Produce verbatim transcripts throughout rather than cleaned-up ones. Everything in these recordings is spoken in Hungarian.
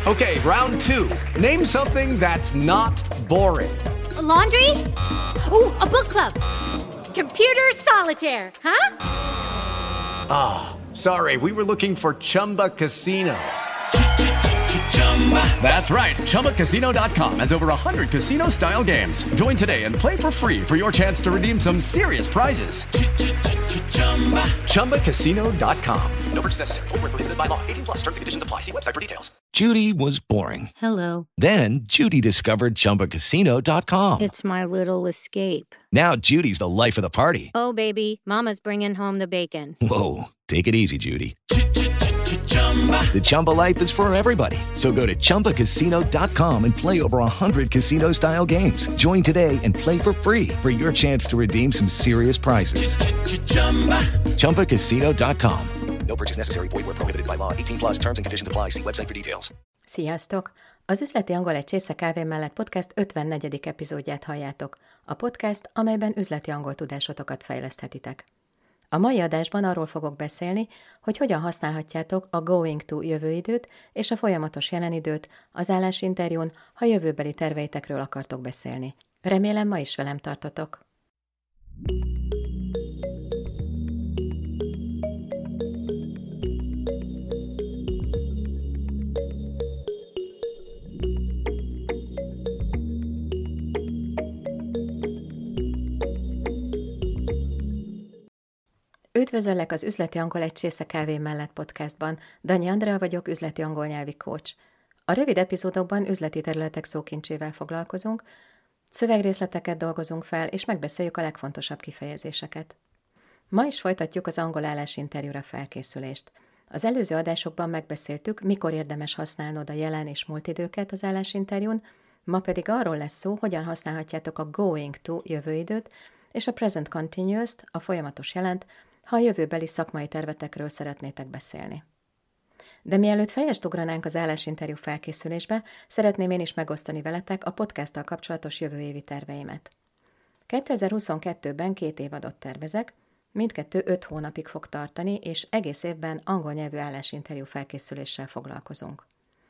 Okay, round two. Name something that's not boring. A laundry? Ooh, a book club. Computer solitaire, huh? Ah, oh, sorry, we were looking for Chumba Casino. That's right, Chumba Casino dot com has over one hundred casino-style games. Join today and play for free for your chance to redeem some serious prizes. Chumba Casino dot com. No purchase necessary. Void where prohibited by law. eighteen plus terms and conditions apply. See website for details. Judy was boring. Hello. Then Judy discovered Chumba Casino dot com. It's my little escape. Now Judy's the life of the party. Oh, baby, mama's bringing home the bacon. Whoa, take it easy, Judy. The Chumba life is for everybody. So go to Chumba Casino dot com and play over one hundred casino-style games. Join today and play for free for your chance to redeem some serious prizes. Chumba Casino dot com. No purchase necessary. Void where prohibited by law. eighteen plus terms and conditions apply. See website for details. Sziasztok! Az Üzleti Angol egy csésze kávé mellett podcast ötvennegyedik epizódját halljátok. A podcast, amelyben üzleti angol tudásotokat fejleszthetitek. A mai adásban arról fogok beszélni, hogy hogyan használhatjátok a going to jövőidőt és a folyamatos jelenidőt az állásinterjún, ha jövőbeli terveitekről akartok beszélni. Remélem, ma is velem tartotok. Üdvözöllek az Üzleti Angol egy csésze kávé mellett podcastban. Danyi Andrea vagyok, üzleti angol nyelvi coach. A rövid epizódokban üzleti területek szókincsével foglalkozunk, szövegrészleteket dolgozunk fel, és megbeszéljük a legfontosabb kifejezéseket. Ma is folytatjuk az angol állásinterjúra felkészülést. Az előző adásokban megbeszéltük, mikor érdemes használnod a jelen és múlt időket az állásinterjún, ma pedig arról lesz szó, hogyan használhatjátok a going to jövőidőt és a present continuous-t, a folyamatos jelent, ha a jövőbeli szakmai tervetekről szeretnétek beszélni. De mielőtt fejest ugranánk az állásinterjú felkészülésbe, szeretném én is megosztani veletek a podcasttal kapcsolatos jövő évi terveimet. kétezer-huszonkettőben két évadot tervezek, mindkettő öt hónapig fog tartani, és egész évben angol nyelvű állásinterjú felkészüléssel foglalkozunk.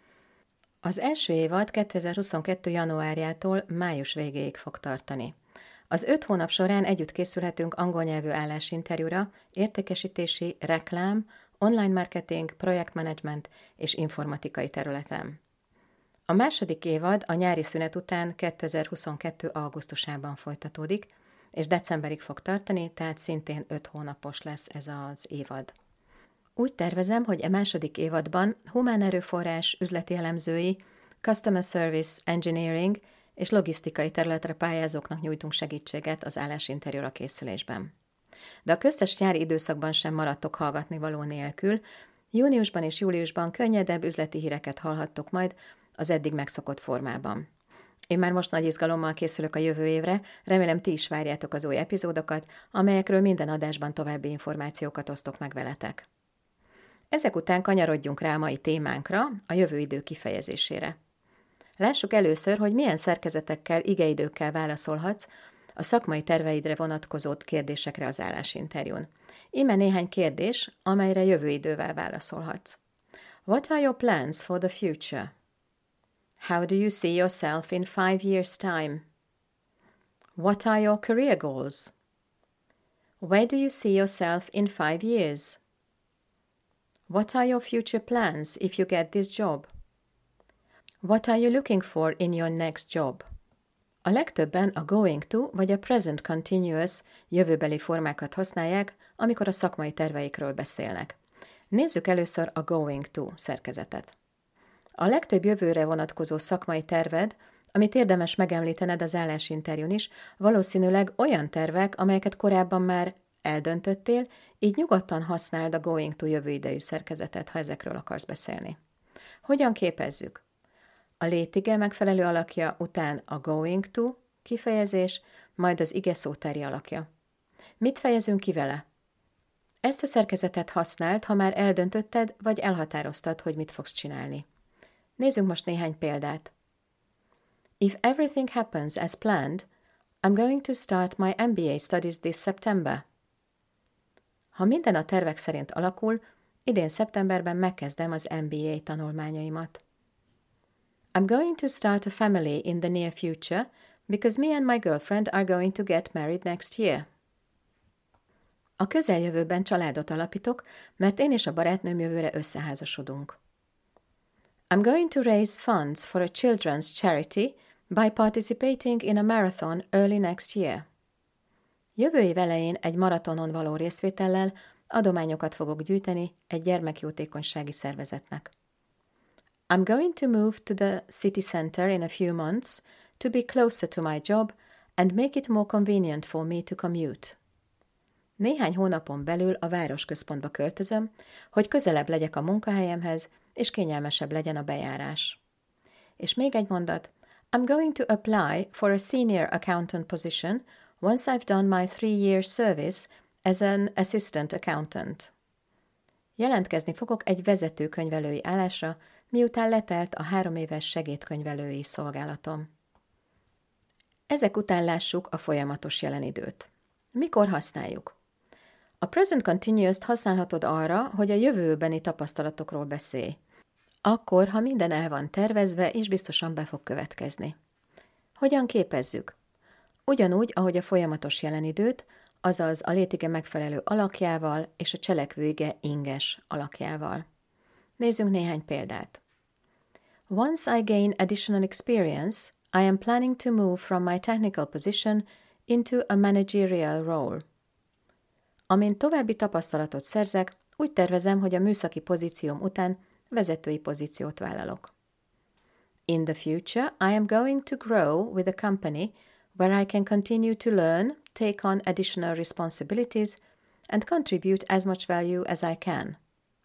Az első évad kétezer-huszonkettő januárjától május végéig fog tartani. Az öt hónap során együtt készülhetünk angol nyelvű állásinterjúra, értékesítési, reklám, online marketing, projektmenedzsment és informatikai területen. A második évad a nyári szünet után kétezer-huszonkettő augusztusában folytatódik, és decemberig fog tartani, tehát szintén öt hónapos lesz ez az évad. Úgy tervezem, hogy a második évadban humán erőforrás, üzleti elemzői, customer service, engineering és logisztikai területre pályázóknak nyújtunk segítséget az állásinterjúra készülésben. De a köztes nyári időszakban sem maradtok hallgatni való nélkül, júniusban és júliusban könnyedebb üzleti híreket hallhattok majd az eddig megszokott formában. Én már most nagy izgalommal készülök a jövő évre, remélem ti is várjátok az új epizódokat, amelyekről minden adásban további információkat osztok meg veletek. Ezek után kanyarodjunk rá a mai témánkra, a jövőidő kifejezésére. Lássuk először, hogy milyen szerkezetekkel, igeidőkkel válaszolhatsz a szakmai terveidre vonatkozó kérdésekre az állásinterjún. Íme néhány kérdés, amelyre jövőidővel válaszolhatsz. What are your plans for the future? How do you see yourself in five years' time? What are your career goals? Where do you see yourself in five years? What are your future plans if you get this job? What are you looking for in your next job? A legtöbben a going to vagy a present continuous jövőbeli formákat használják, amikor a szakmai terveikről beszélnek. Nézzük először a going to szerkezetet. A legtöbb jövőre vonatkozó szakmai terved, amit érdemes megemlítened az állásinterjún is, valószínűleg olyan tervek, amelyeket korábban már eldöntöttél, így nyugodtan használd a going to jövőidejű szerkezetet, ha ezekről akarsz beszélni. Hogyan képezzük? A létige megfelelő alakja után a going to kifejezés, majd az ige szótári alakja. Mit fejezünk ki vele? Ezt a szerkezetet használd, ha már eldöntötted, vagy elhatároztad, hogy mit fogsz csinálni. Nézzünk most néhány példát. If everything happens as planned, I'm going to start my M B A studies this September. Ha minden a tervek szerint alakul, idén szeptemberben megkezdem az M B A tanulmányaimat. I'm going to start a family in the near future because me and my girlfriend are going to get married next year. A közeljövőben családot alapítok, mert én és a barátnőm jövőre összeházasodunk. I'm going to raise funds for a children's charity by participating in a marathon early next year. Jövő év elején egy maratonon való részvétellel adományokat fogok gyűjteni egy gyermekjótékonysági szervezetnek. I'm going to move to the city center in a few months to be closer to my job and make it more convenient for me to commute. Néhány hónapon belül a városközpontba költözöm, hogy közelebb legyek a munkahelyemhez, és kényelmesebb legyen a bejárás. És még egy mondat. I'm going to apply for a senior accountant position once I've done my three-year service as an assistant accountant. Jelentkezni fogok egy vezetőkönyvelői állásra, miután letelt a három éves segédkönyvelői szolgálatom. Ezek után lássuk a folyamatos jelenidőt. Mikor használjuk? A present continuous-t használhatod arra, hogy a jövőbeni tapasztalatokról beszélj. Akkor, ha minden el van tervezve, és biztosan be fog következni. Hogyan képezzük? Ugyanúgy, ahogy a folyamatos jelenidőt, azaz a létige megfelelő alakjával és a cselekvőige inges alakjával. Nézzünk néhány példát. Once I gain additional experience, I am planning to move from my technical position into a managerial role. Amint további tapasztalatot szerzek, úgy tervezem, hogy a műszaki pozícióm után vezetői pozíciót vállalok. In the future, I am going to grow with a company where I can continue to learn, take on additional responsibilities, and contribute as much value as I can.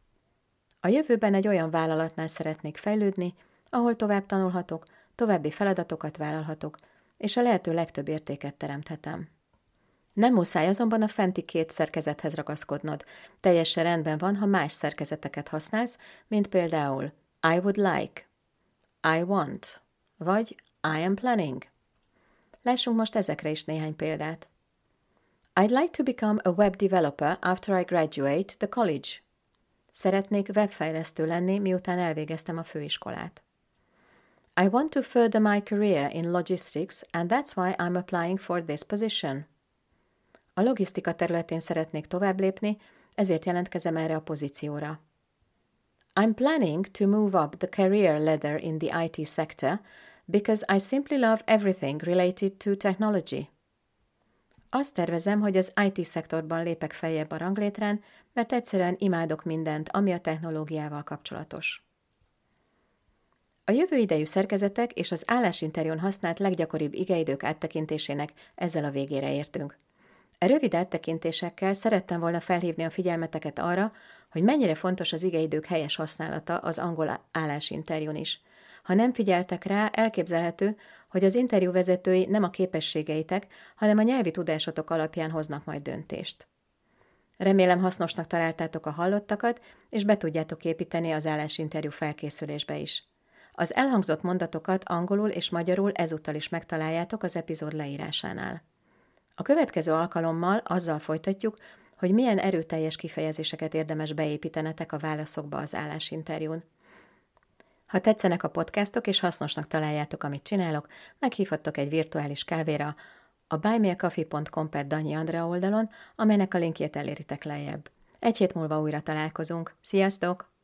A jövőben egy olyan vállalatnál szeretnék fejlődni, ahol tovább tanulhatok, további feladatokat vállalhatok, és a lehető legtöbb értéket teremthetem. Nem muszáj azonban a fenti két szerkezethez ragaszkodnod. Teljesen rendben van, ha más szerkezeteket használsz, mint például I would like, I want, vagy I am planning. Lássunk most ezekre is néhány példát. I'd like to become a web developer after I graduate the college. Szeretnék webfejlesztő lenni, miután elvégeztem a főiskolát. I want to further my career in logistics, and that's why I'm applying for this position. A logisztika területén szeretnék tovább lépni, ezért jelentkezem erre a pozícióra. I'm planning to move up the career ladder in the I T sector because I simply love everything related to technology. Azt tervezem, hogy az I T szektorban lépek feljebb a ranglétrán, mert egyszerűen imádok mindent, ami a technológiával kapcsolatos. A jövő idejű szerkezetek és az állásinterjún használt leggyakoribb igeidők áttekintésének ezzel a végére értünk. E rövid áttekintésekkel szerettem volna felhívni a figyelmeteket arra, hogy mennyire fontos az igeidők helyes használata az angol állásinterjún is. Ha nem figyeltek rá, elképzelhető, hogy az interjú vezetői nem a képességeitek, hanem a nyelvi tudásotok alapján hoznak majd döntést. Remélem hasznosnak találtátok a hallottakat, és be tudjátok építeni az állásinterjú felkészülésbe is. Az elhangzott mondatokat angolul és magyarul ezúttal is megtaláljátok az epizód leírásánál. A következő alkalommal azzal folytatjuk, hogy milyen erőteljes kifejezéseket érdemes beépítenetek a válaszokba az állásinterjún. Ha tetszenek a podcastok és hasznosnak találjátok, amit csinálok, meghívhattok egy virtuális kávéra a buymeacoffee pont com per Danyi Andrea oldalon, amelynek a linkjét eléritek lejjebb. Egy hét múlva újra találkozunk. Sziasztok!